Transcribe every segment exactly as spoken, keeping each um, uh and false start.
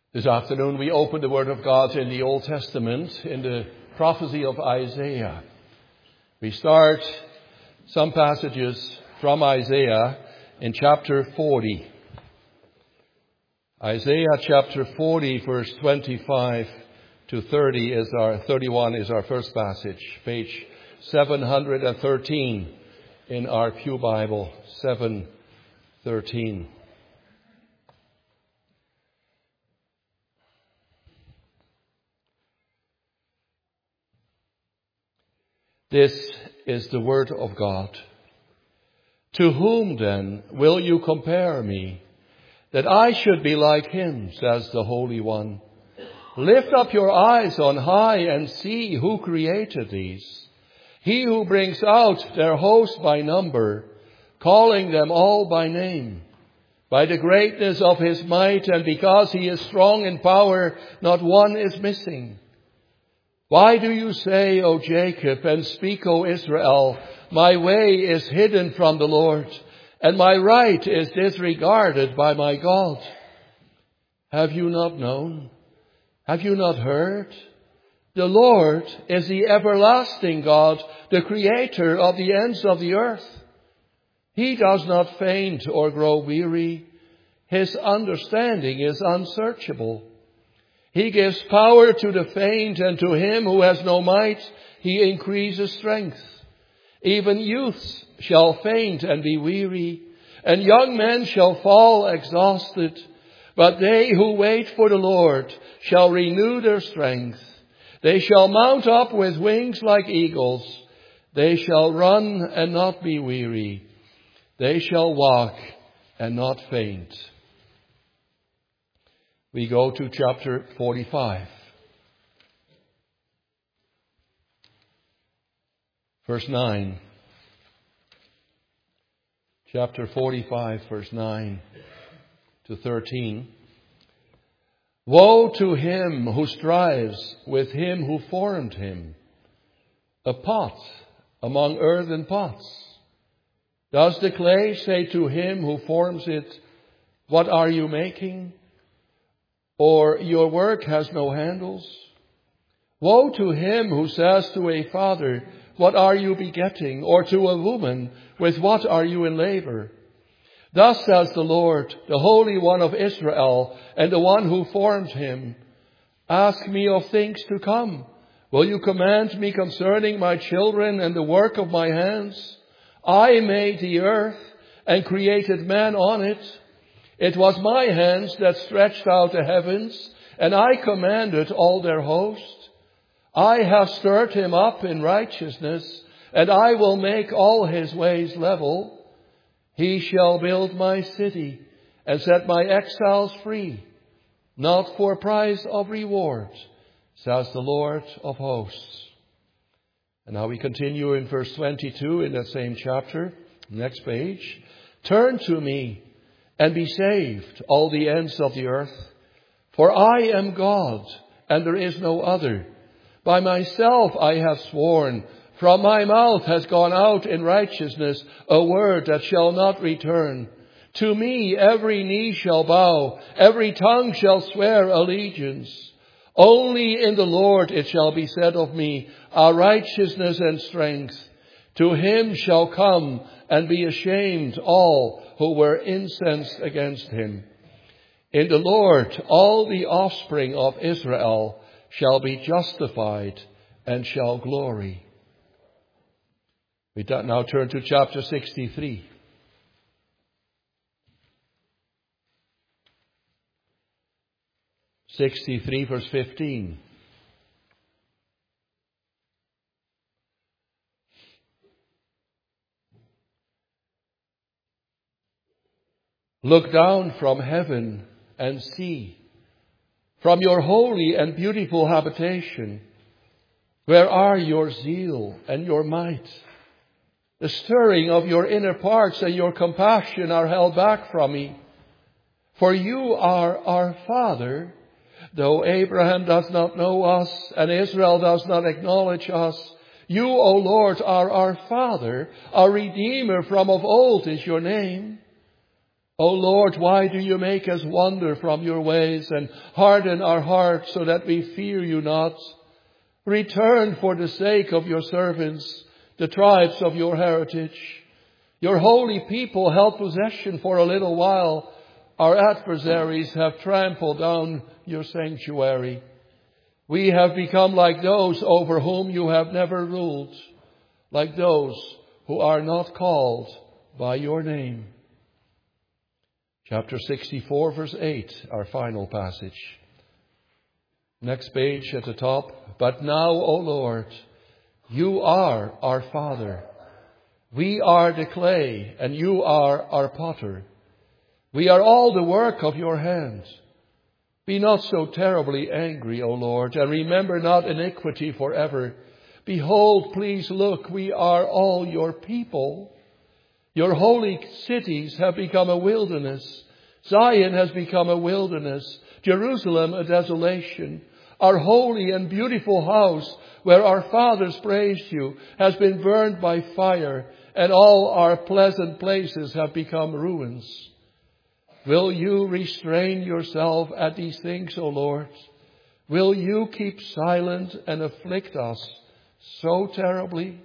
This afternoon we open the Word of God in the Old Testament, in the prophecy of Isaiah. We start some passages from Isaiah in chapter forty. Isaiah chapter forty, verse twenty-five to thirty is our, thirty-one is our first passage. Page seven hundred thirteen in our Pew Bible, seven thirteen. This is the word of God. To whom then will you compare me, that I should be like him, says the Holy One? Lift up your eyes on high and see who created these. He who brings out their host by number, calling them all by name. By the greatness of his might and because he is strong in power, not one is missing. Why do you say, O Jacob, and speak, O Israel, my way is hidden from the Lord, and my right is disregarded by my God? Have you not known? Have you not heard? The Lord is the everlasting God, the creator of the ends of the earth. He does not faint or grow weary. His understanding is unsearchable. He gives power to the faint, and to him who has no might, he increases strength. Even youths shall faint and be weary, and young men shall fall exhausted. But they who wait for the Lord shall renew their strength. They shall mount up with wings like eagles. They shall run and not be weary. They shall walk and not faint. We go to chapter forty-five. Verse nine. Chapter forty-five, verse nine to thirteen. Woe to him who strives with him who formed him, a pot among earthen pots. Does the clay say to him who forms it, what are you making? Or your work has no handles? Woe to him who says to a father, what are you begetting? Or to a woman, with what are you in labor? Thus says the Lord, the Holy One of Israel, and the one who formed him. Ask me of things to come. Will you command me concerning my children and the work of my hands? I made the earth and created man on it. It was my hands that stretched out the heavens, and I commanded all their host. I have stirred him up in righteousness, and I will make all his ways level. He shall build my city and set my exiles free, not for price of reward, says the Lord of hosts. And now we continue in verse twenty-two in that same chapter, next page. Turn to me and be saved, all the ends of the earth. For I am God, and there is no other. By myself I have sworn, from my mouth has gone out in righteousness a word that shall not return. To me every knee shall bow, every tongue shall swear allegiance. Only in the Lord it shall be said of me, our righteousness and strength. To him shall come and be ashamed all who were incensed against him. In the Lord all the offspring of Israel shall be justified and shall glory. We now turn to chapter sixty-three. sixty-three verse fifteen. Look down from heaven and see, from your holy and beautiful habitation. Where are your zeal and your might? The stirring of your inner parts and your compassion are held back from me. For you are our Father, though Abraham does not know us and Israel does not acknowledge us. You, O Lord, are our Father, our Redeemer from of old is your name. O Lord, why do you make us wander from your ways and harden our hearts so that we fear you not? Return for the sake of your servants, the tribes of your heritage. Your holy people held possession for a little while. Our adversaries have trampled down your sanctuary. We have become like those over whom you have never ruled, like those who are not called by your name. Chapter sixty-four, verse eight, our final passage. Next page at the top. But now, O Lord, you are our Father. We are the clay, and you are our potter. We are all the work of your hands. Be not so terribly angry, O Lord, and remember not iniquity forever. Behold, please look, we are all your people. Your holy cities have become a wilderness. Zion has become a wilderness. Jerusalem a desolation. Our holy and beautiful house, where our fathers praised you, has been burned by fire, and all our pleasant places have become ruins. Will you restrain yourself at these things, O Lord? Will you keep silent and afflict us so terribly?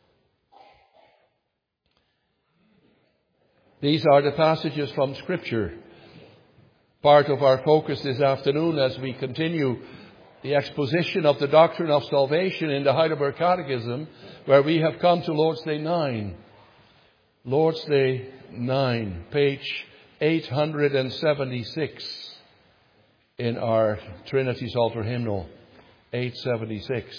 These are the passages from Scripture, part of our focus this afternoon as we continue the exposition of the doctrine of salvation in the Heidelberg Catechism, where we have come to Lord's Day nine. Lord's Day nine, page eight hundred seventy-six in our Trinity Psalter hymnal, eight seventy-six.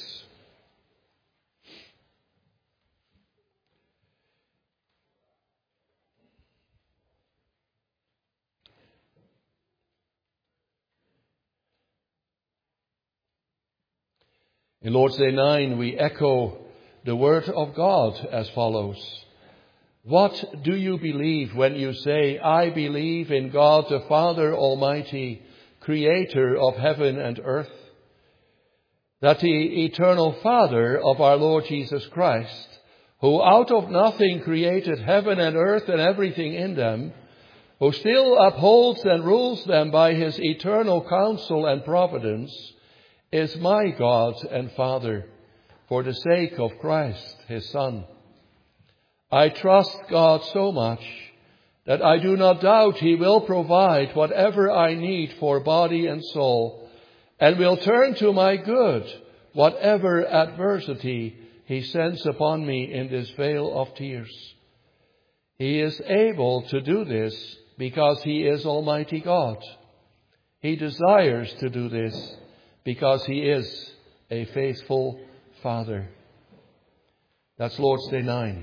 In Lord's Day nine, we echo the word of God as follows. What do you believe when you say, I believe in God the Father Almighty, creator of heaven and earth? That the eternal Father of our Lord Jesus Christ, who out of nothing created heaven and earth and everything in them, who still upholds and rules them by his eternal counsel and providence, is my God and Father, for the sake of Christ, his Son. I trust God so much that I do not doubt he will provide whatever I need for body and soul, and will turn to my good whatever adversity he sends upon me in this vale of tears. He is able to do this because he is Almighty God. He desires to do this because he is a faithful Father. That's Lord's Day nine.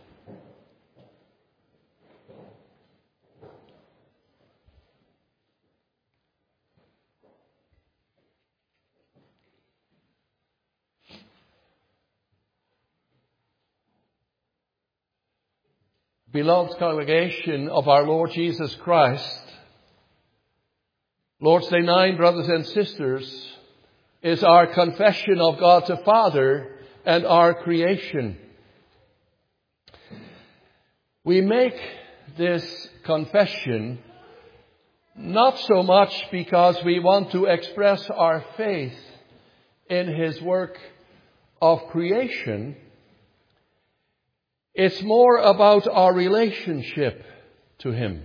Beloved congregation of our Lord Jesus Christ, Lord's Day nine, brothers and sisters, is our confession of God the Father and our creation. We make this confession not so much because we want to express our faith in his work of creation. It's more about our relationship to him.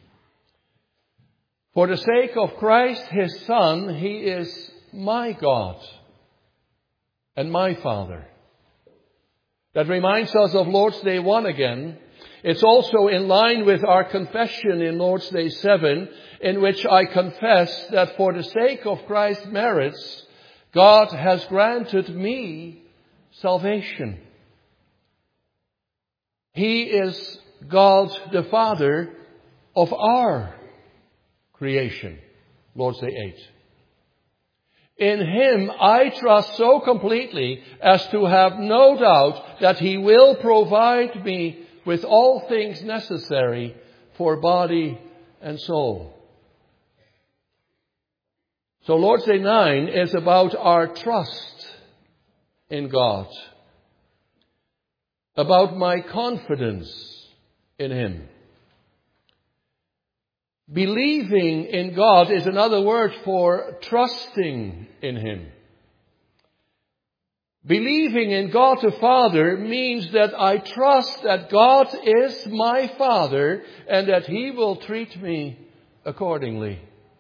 For the sake of Christ, his Son, he is my God and my Father. That reminds us of Lord's Day one again. It's also in line with our confession in Lord's Day seven, in which I confess that for the sake of Christ's merits, God has granted me salvation. He is God the Father of our creation. Lord's Day eight. In him I trust so completely as to have no doubt that he will provide me with all things necessary for body and soul. So Lord's Day nine is about our trust in God, about my confidence in him. Believing in God is another word for trusting in Him. Believing in God the Father means that I trust that God is my Father and that He will treat me accordingly.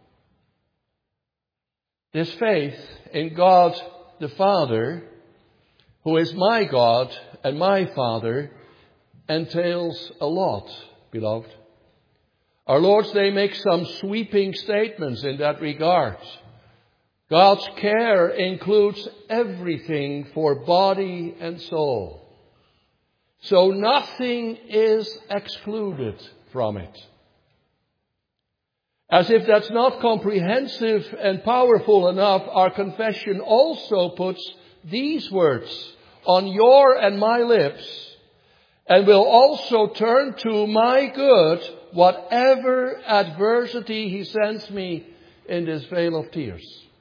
This faith in God the Father, who is my God and my Father, entails a lot, beloved. Our Lord's Day makes some sweeping statements in that regard. God's care includes everything for body and soul. So nothing is excluded from it. As if that's not comprehensive and powerful enough, our confession also puts these words on your and my lips and will also turn to my good whatever adversity He sends me in this vale of tears.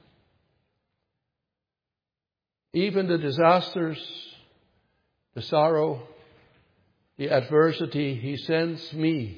Even the disasters, the sorrow, the adversity He sends me,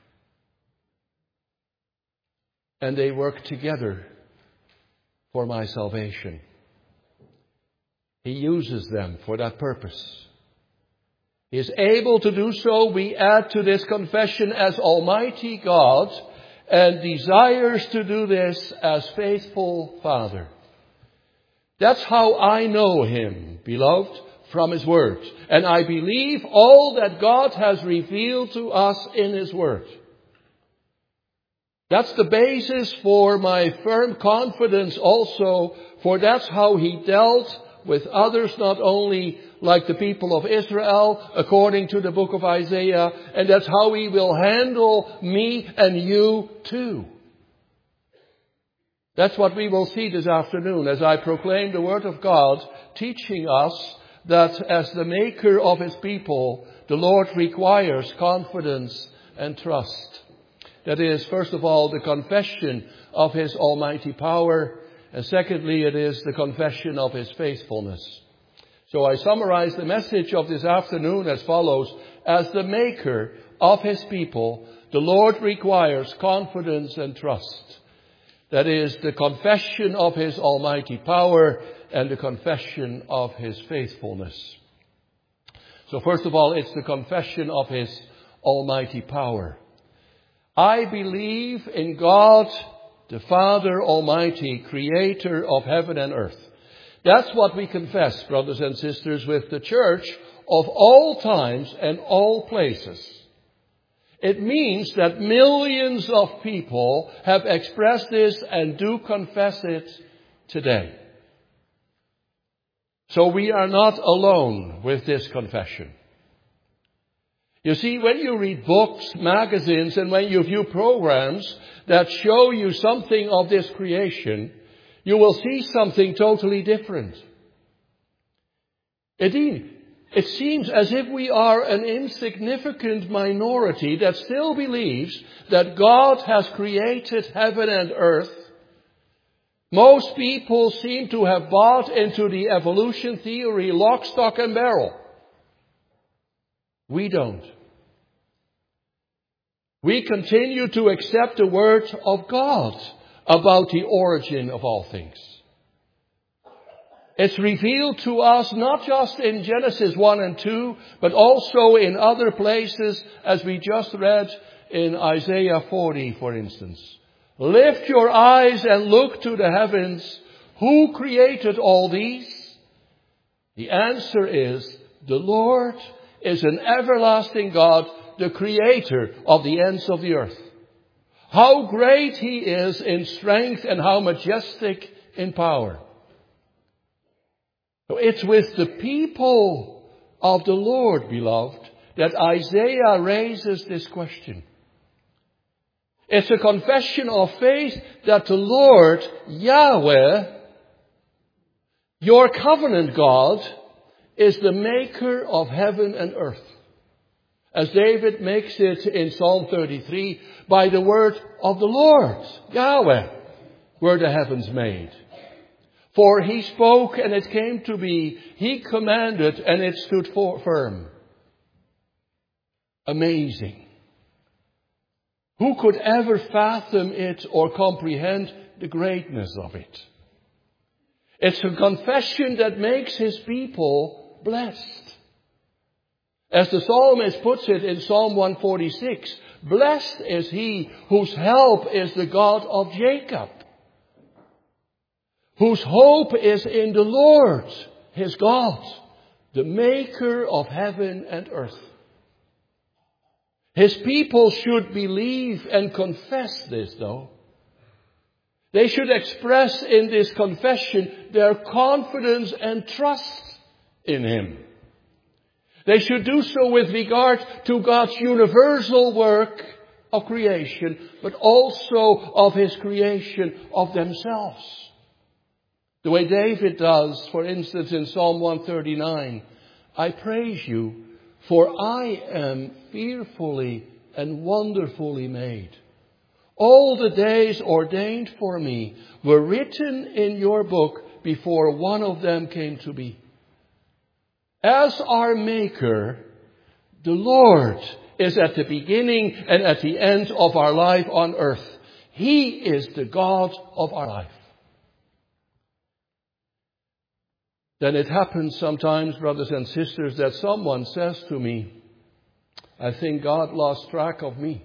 and they work together for my salvation. He uses them for that purpose. He is able to do so. We add to this confession as Almighty God and desires to do this as faithful Father. That's how I know Him, beloved, from His Word. And I believe all that God has revealed to us in His Word. That's the basis for my firm confidence also, for that's how He dealt with others, not only like the people of Israel, according to the book of Isaiah, and that's how He will handle me and you too. That's what we will see this afternoon as I proclaim the Word of God, teaching us that as the Maker of His people, the Lord requires confidence and trust. That is, first of all, the confession of His almighty power, and secondly, it is the confession of His faithfulness. So I summarize the message of this afternoon as follows. As the Maker of His people, the Lord requires confidence and trust. That is, the confession of His almighty power and the confession of His faithfulness. So first of all, it's the confession of His almighty power. I believe in God, the Father Almighty, creator of heaven and earth. That's what we confess, brothers and sisters, with the church of all times and all places. It means that millions of people have expressed this and do confess it today. So we are not alone with this confession. You see, when you read books, magazines, and when you view programs that show you something of this creation, you will see something totally different. Indeed, it seems as if we are an insignificant minority that still believes that God has created heaven and earth. Most people seem to have bought into the evolution theory lock, stock, and barrel. We don't. We continue to accept the word of God about the origin of all things. It's revealed to us not just in Genesis one and two, but also in other places, as we just read in Isaiah forty, for instance. Lift your eyes and look to the heavens. Who created all these? The answer is, the Lord is an everlasting God, the creator of the ends of the earth. How great He is in strength and how majestic in power. So it's with the people of the Lord, beloved, that Isaiah raises this question. It's a confession of faith that the Lord, Yahweh, your covenant God, is the maker of heaven and earth. As David makes it in Psalm thirty-three, by the word of the Lord, Yahweh, were the heavens made. For He spoke and it came to be. He commanded and it stood firm. Amazing. Who could ever fathom it or comprehend the greatness of it? It's a confession that makes his people blessed. As the psalmist puts it in Psalm one forty-six, blessed is he whose help is the God of Jacob, whose hope is in the Lord, his God, the maker of heaven and earth. His people should believe and confess this, though. They should express in this confession their confidence and trust in him. They should do so with regard to God's universal work of creation, but also of his creation of themselves. The way David does, for instance, in Psalm one thirty-nine, I praise you, for I am fearfully and wonderfully made. All the days ordained for me were written in your book before one of them came to be. As our Maker, the Lord is at the beginning and at the end of our life on earth. He is the God of our life. Then it happens sometimes, brothers and sisters, that someone says to me, I think God lost track of me.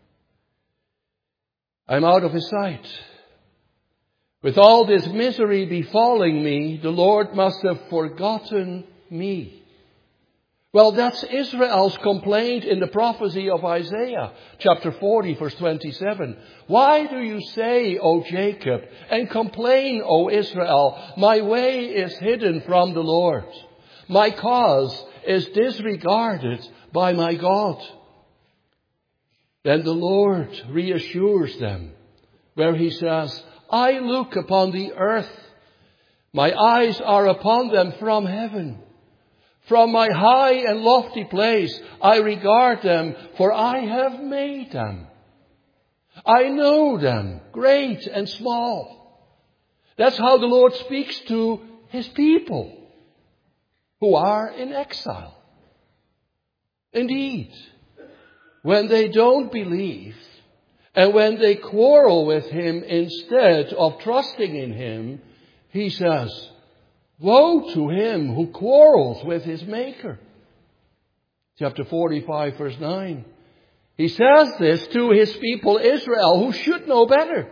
I'm out of his sight. With all this misery befalling me, the Lord must have forgotten me. Well, that's Israel's complaint in the prophecy of Isaiah, chapter forty, verse twenty-seven. Why do you say, O Jacob, and complain, O Israel, my way is hidden from the Lord. My cause is disregarded by my God. Then the Lord reassures them, where he says, I look upon the earth. My eyes are upon them from heaven. From my high and lofty place, I regard them, for I have made them. I know them, great and small. That's how the Lord speaks to his people who are in exile. Indeed, when they don't believe and when they quarrel with him instead of trusting in him, he says, woe to him who quarrels with his Maker. Chapter forty-five, verse nine. He says this to his people Israel, who should know better.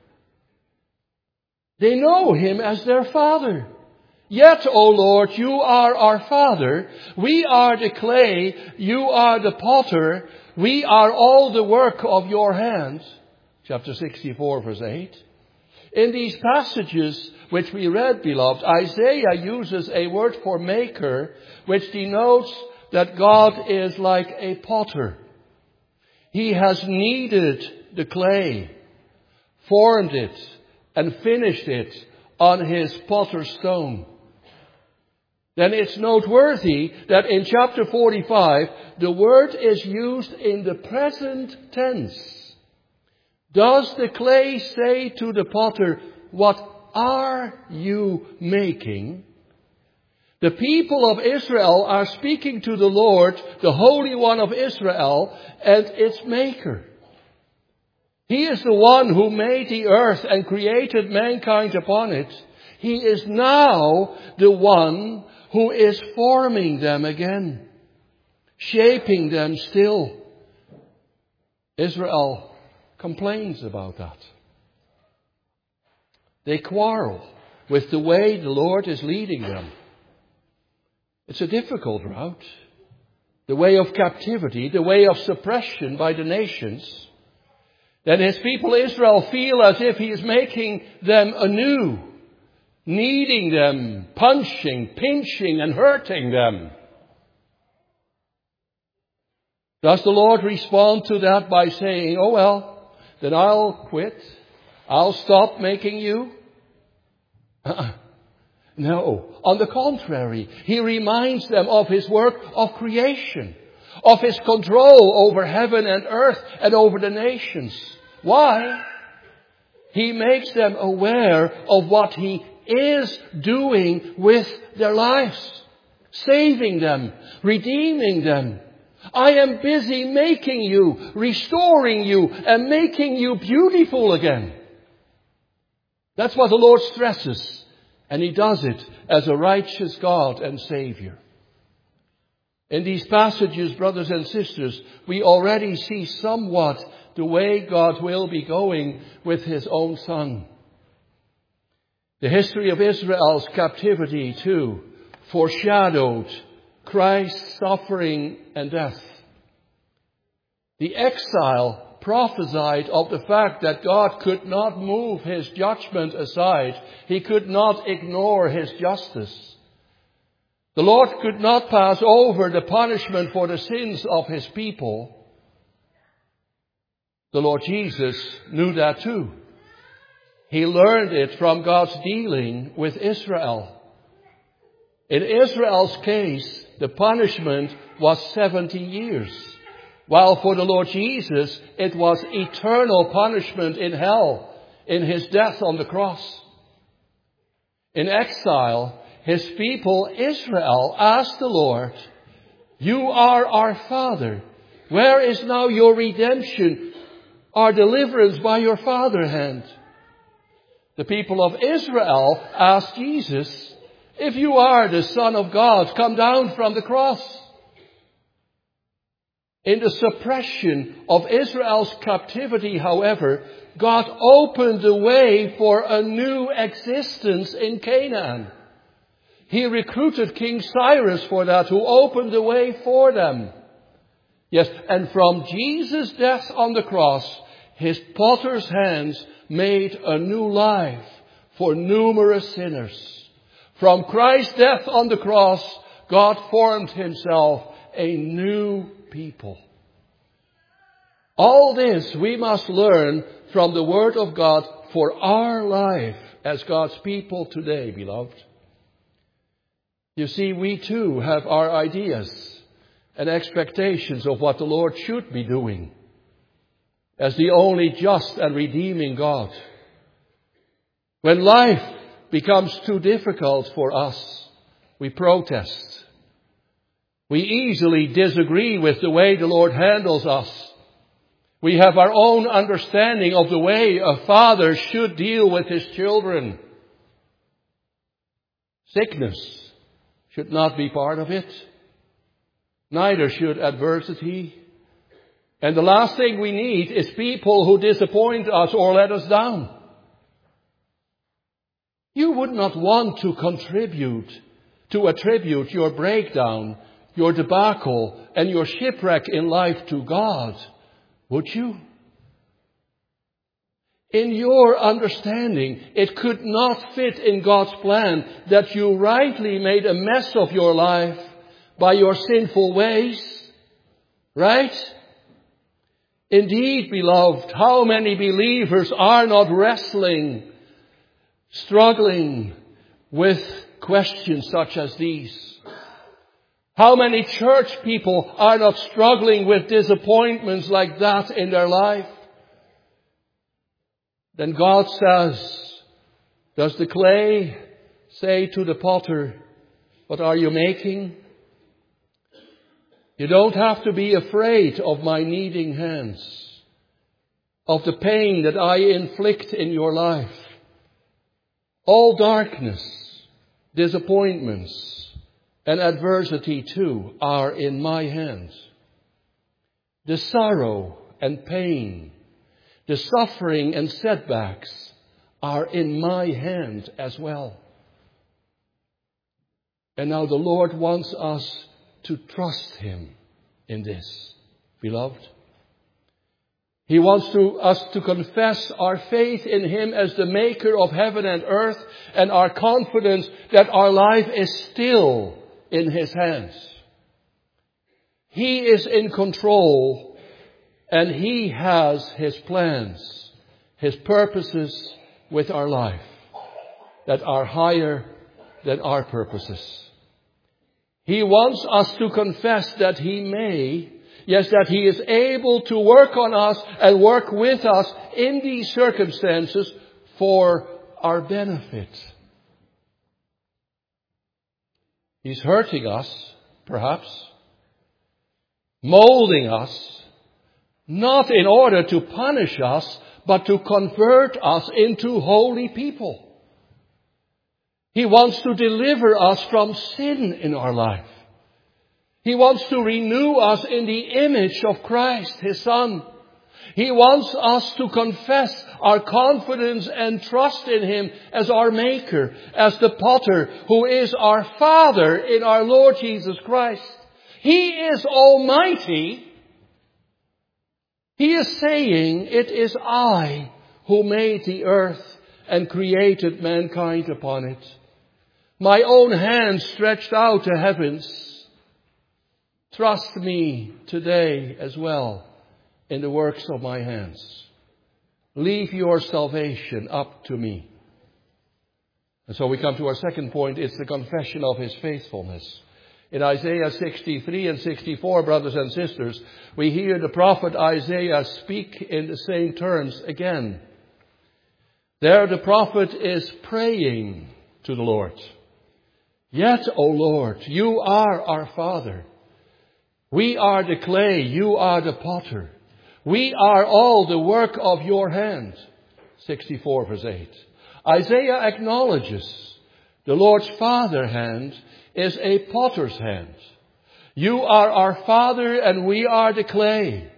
They know him as their Father. Yet, O Lord, you are our Father. We are the clay. You are the potter. We are all the work of your hands. Chapter sixty-four, verse eight. In these passages which we read, beloved, Isaiah uses a word for maker, which denotes that God is like a potter. He has kneaded the clay, formed it, and finished it on his potter's stone. Then it's noteworthy that in chapter forty-five, the word is used in the present tense. Does the clay say to the potter, what are you making? The people of Israel are speaking to the Lord, the Holy One of Israel, and its Maker. He is the one who made the earth and created mankind upon it. He is now the one who is forming them again, shaping them still. Israel complains about that. They quarrel with the way the Lord is leading them. It's a difficult route. The way of captivity, the way of suppression by the nations. Then his people Israel feel as if he is making them anew, kneading them, punching, pinching, and hurting them. Does the Lord respond to that by saying, oh well, then I'll quit. I'll stop making you? Uh-uh. No. On the contrary, he reminds them of his work of creation, of his control over heaven and earth and over the nations. Why? He makes them aware of what he is doing with their lives, saving them, redeeming them, I am busy making you, restoring you, and making you beautiful again. That's what the Lord stresses. And He does it as a righteous God and Savior. In these passages, brothers and sisters, we already see somewhat the way God will be going with His own Son. The history of Israel's captivity, too, foreshadowed Christ's suffering and death. The exile prophesied of the fact that God could not move His judgment aside. He could not ignore His justice. The Lord could not pass over the punishment for the sins of His people. The Lord Jesus knew that too. He learned it from God's dealing with Israel. In Israel's case, the punishment was seventy years, while for the Lord Jesus, it was eternal punishment in hell, in His death on the cross. In exile, His people, Israel, asked the Lord, "You are our Father. Where is now your redemption, our deliverance by your Father hand?" The people of Israel asked Jesus, "If you are the Son of God, come down from the cross." In the suppression of Israel's captivity, however, God opened the way for a new existence in Canaan. He recruited King Cyrus for that, who opened the way for them. Yes, and from Jesus' death on the cross, His potter's hands made a new life for numerous sinners. From Christ's death on the cross, God formed Himself a new people. All this we must learn from the Word of God for our life as God's people today, beloved. You see, we too have our ideas and expectations of what the Lord should be doing as the only just and redeeming God. When life becomes too difficult for us, we protest. We easily disagree with the way the Lord handles us. We have our own understanding of the way a father should deal with his children. Sickness should not be part of it. Neither should adversity. And the last thing we need is people who disappoint us or let us down. You would not want to contribute, to attribute your breakdown, your debacle, and your shipwreck in life to God, would you? In your understanding, it could not fit in God's plan that you rightly made a mess of your life by your sinful ways. Right? Indeed, beloved, how many believers are not wrestling, struggling with questions such as these? How many church people are not struggling with disappointments like that in their life? Then God says, does the clay say to the potter, "What are you making?" You don't have to be afraid of my kneading hands, of the pain that I inflict in your life. All darkness, disappointments, and adversity too are in my hands. The sorrow and pain, the suffering and setbacks are in my hand as well. And now the Lord wants us to trust Him in this, beloved. He wants to, us to confess our faith in Him as the maker of heaven and earth, and our confidence that our life is still in His hands. He is in control, and He has His plans, His purposes with our life that are higher than our purposes. He wants us to confess that He may, yes, that He is able to work on us and work with us in these circumstances for our benefit. He's hurting us, perhaps. molding us, not in order to punish us, but to convert us into holy people. He wants to deliver us from sin in our life. He wants to renew us in the image of Christ, His Son. He wants us to confess our confidence and trust in Him as our Maker, as the Potter who is our Father in our Lord Jesus Christ. He is Almighty. He is saying, "It is I who made the earth and created mankind upon it. My own hand stretched out to heavens. Trust me today as well in the works of my hands. Leave your salvation up to me." And so we come to our second point. It's the confession of His faithfulness. In Isaiah sixty-three and sixty-four, brothers and sisters, we hear the prophet Isaiah speak in the same terms again. There the prophet is praying to the Lord. "Yet, O Lord, you are our Father. We are the clay, you are the potter. We are all the work of your hand." sixty-four verse eight. Isaiah acknowledges the Lord's Father hand is a potter's hand. You are our Father and we are the clay.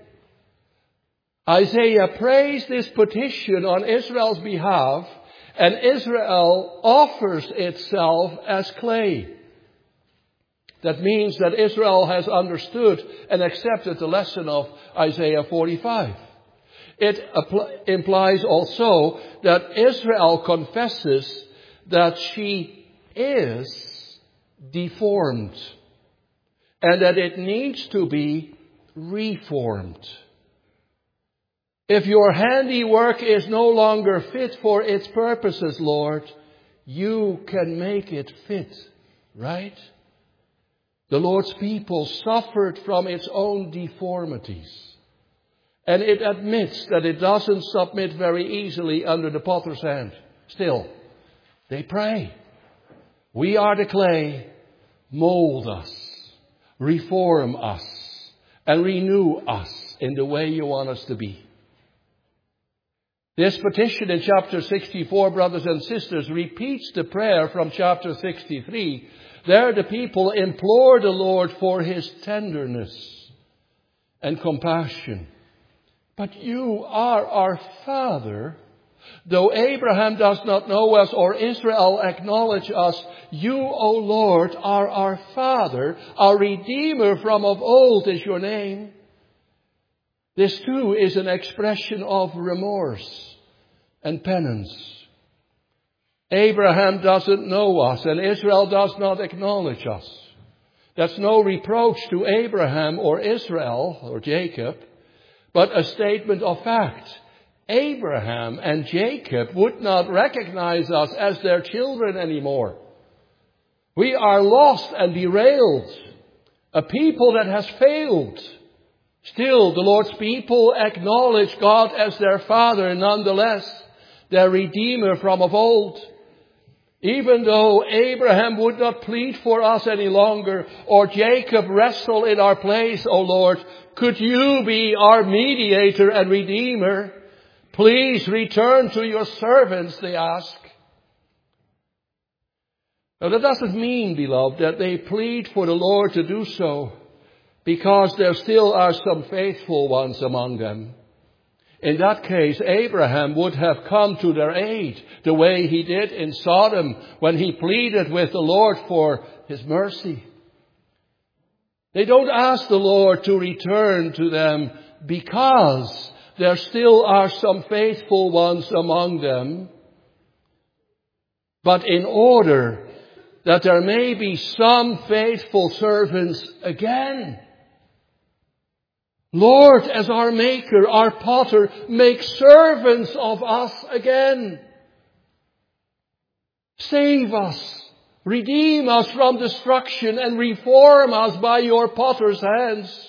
Isaiah prays this petition on Israel's behalf, and Israel offers itself as clay. That means that Israel has understood and accepted the lesson of Isaiah forty-five. It apl- implies also that Israel confesses that she is deformed and that it needs to be reformed. "If your handiwork is no longer fit for its purposes, Lord, you can make it fit," right? The Lord's people suffered from its own deformities. And it admits that it doesn't submit very easily under the potter's hand. Still, they pray. "We are the clay. Mold us, reform us, and renew us in the way you want us to be." This petition in chapter sixty-four, brothers and sisters, repeats the prayer from chapter sixty-three. There the people implore the Lord for His tenderness and compassion. "But you are our Father. Though Abraham does not know us or Israel acknowledge us, you, O Lord, are our Father. Our Redeemer from of old is your name." This too is an expression of remorse and penance. Abraham doesn't know us and Israel does not acknowledge us. That's no reproach to Abraham or Israel or Jacob, but a statement of fact. Abraham and Jacob would not recognize us as their children anymore. We are lost and derailed, a people that has failed. Still, the Lord's people acknowledge God as their Father nonetheless, their Redeemer from of old. Even though Abraham would not plead for us any longer, or Jacob wrestle in our place, O Lord, could you be our mediator and Redeemer? Please return to your servants, they ask. Now that doesn't mean, beloved, that they plead for the Lord to do so, because there still are some faithful ones among them. In that case, Abraham would have come to their aid the way he did in Sodom when he pleaded with the Lord for His mercy. They don't ask the Lord to return to them because there still are some faithful ones among them, but in order that there may be some faithful servants again. Lord, as our Maker, our Potter, make servants of us again. Save us, redeem us from destruction, and reform us by your Potter's hands.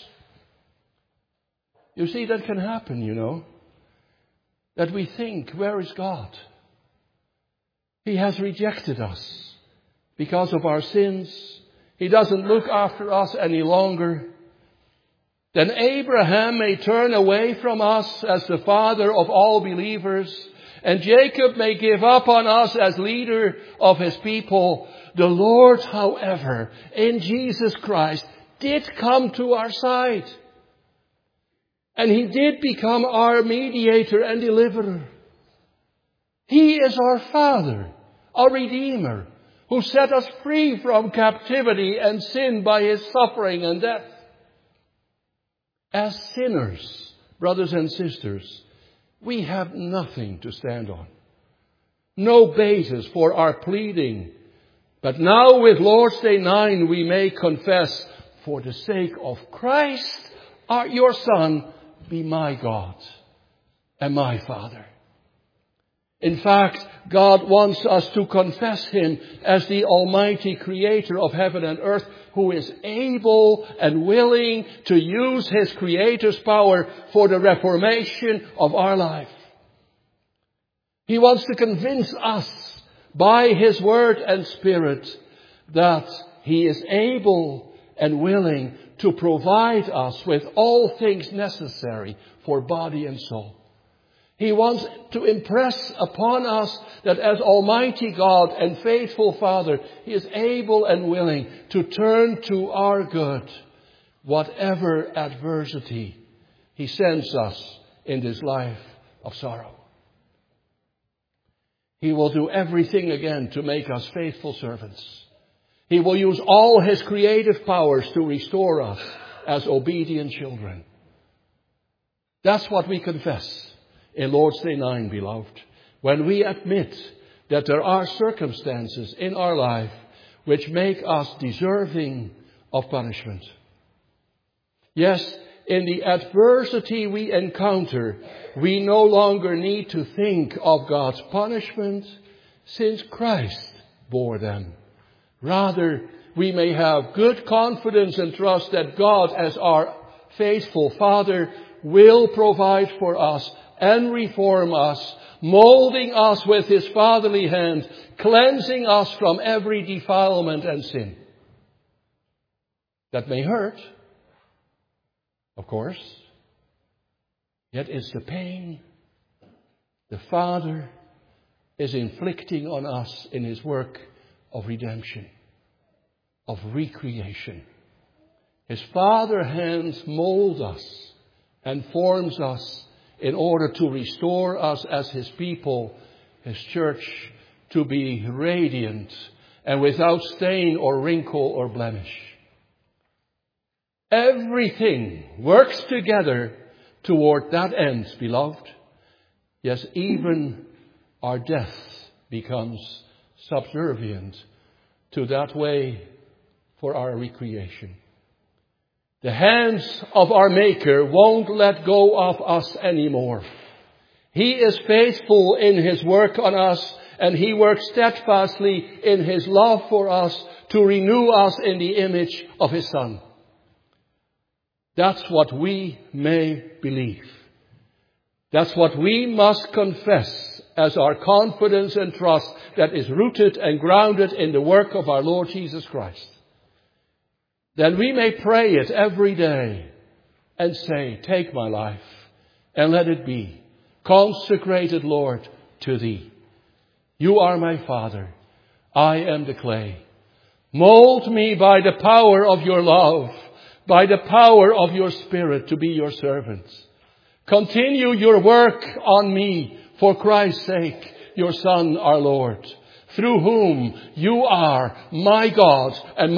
You see, that can happen, you know. That we think, where is God? He has rejected us because of our sins. He doesn't look after us any longer. then Abraham may turn away from us as the father of all believers, and Jacob may give up on us as leader of his people. The Lord, however, in Jesus Christ, did come to our side. And he did become our mediator and deliverer. He is our Father, our Redeemer, who set us free from captivity and sin by his suffering and death. As sinners, brothers and sisters, we have nothing to stand on. No basis for our pleading. But now with Lord's Day nine we may confess, for the sake of Christ, our, your Son, be my God and my Father. In fact, God wants us to confess him as the Almighty Creator of heaven and earth, who is able and willing to use his Creator's power for the reformation of our life. He wants to convince us by his word and spirit that he is able and willing to provide us with all things necessary for body and soul. He wants to impress upon us that as Almighty God and faithful Father, he is able and willing to turn to our good whatever adversity he sends us in this life of sorrow. He will do everything again to make us faithful servants. He will use all his creative powers to restore us as obedient children. That's what we confess in Lord's Day nine, beloved, when we admit that there are circumstances in our life which make us deserving of punishment. Yes, in the adversity we encounter, we no longer need to think of God's punishment, since Christ bore them. Rather, we may have good confidence and trust that God, as our faithful Father, will provide for us and reform us, molding us with his fatherly hand, cleansing us from every defilement and sin. That may hurt, of course, yet it's the pain the Father is inflicting on us in his work of redemption, of recreation. His Father hands mold us and forms us in order to restore us as his people, his church, to be radiant and without stain or wrinkle or blemish. Everything works together toward that end, beloved. Yes, even our death becomes subservient to that way for our recreation. The hands of our Maker won't let go of us anymore. He is faithful in his work on us, and he works steadfastly in his love for us to renew us in the image of his Son. That's what we may believe. That's what we must confess as our confidence and trust that is rooted and grounded in the work of our Lord Jesus Christ. Then we may pray it every day and say, take my life and let it be consecrated, Lord, to thee. You are my Father. I am the clay. Mold me by the power of your love, by the power of your Spirit to be your servant. Continue your work on me for Christ's sake, your Son, our Lord, through whom you are my God and